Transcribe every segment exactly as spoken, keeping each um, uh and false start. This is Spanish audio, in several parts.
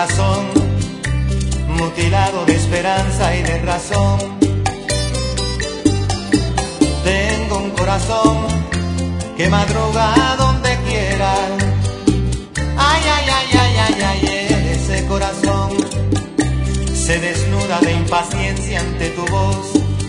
corazón, mutilado de esperanza y de razón. Tengo un corazón que madruga donde quiera. Ay, ay, ay, ay, ay, ay, ese corazón se desnuda de impaciencia ante tu voz.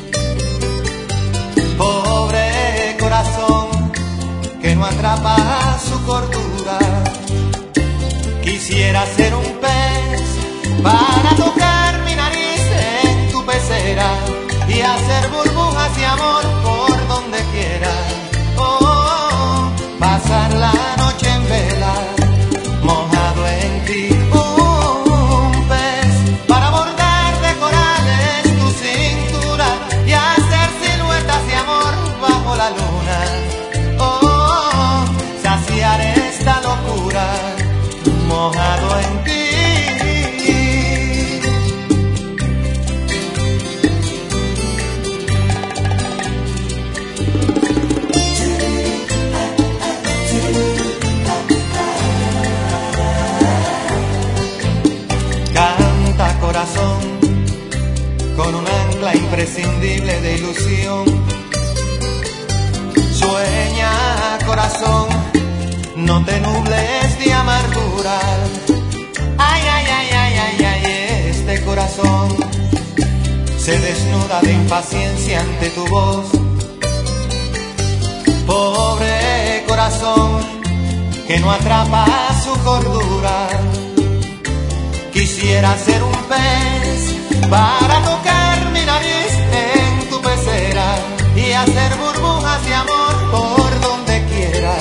Pobre corazón que no atrapa su cordura. Quisiera ser un pez para tocar mi nariz en tu pecera y hacer burbujas de amor por donde quiera. Oh, oh, oh, pasar la noche en vela, mojado en ti. Un pez para bordar de corales tu cintura y hacer siluetas de amor bajo la luna. Oh, oh, oh, saciar esta locura, mojado en ti. Canta corazón con un ancla imprescindible de ilusión. Sueña corazón, no te nubles de amargura. Ay, ay, ay, ay, ay, ay, este corazón se desnuda de impaciencia ante tu voz. Pobre corazón que no atrapa su cordura. Quisiera ser un pez para tocar mi nariz en tu pecera y hacer burbujas de amor por donde quiera.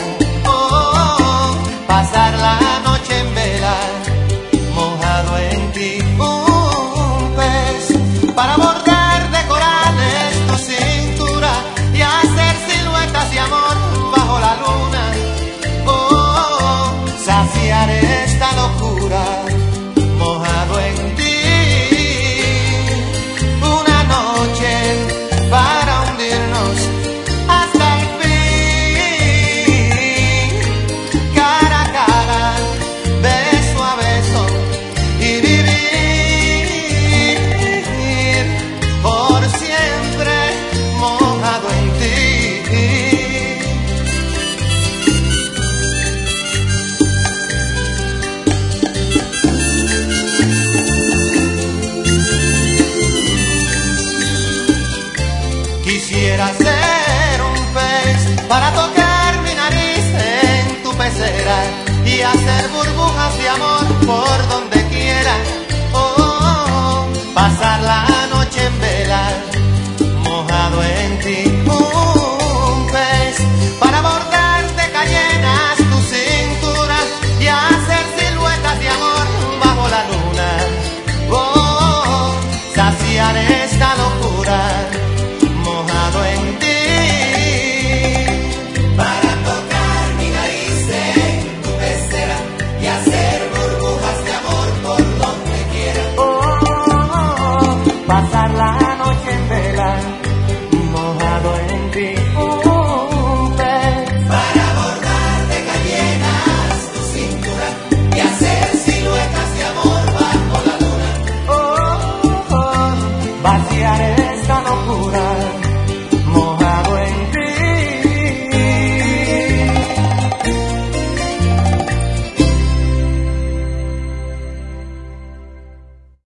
Pasar la noche en vela, mojado en ti. Un pez para bordar de corales tu cintura y hacer siluetas de amor bajo la luna. Oh, oh, oh, saciar esta locura, mojado en ti. Una noche para hundirnos hasta el fin. Quisiera ser un pez para tocar mi nariz en tu pecera y hacer burbujas de amor por donde quiera.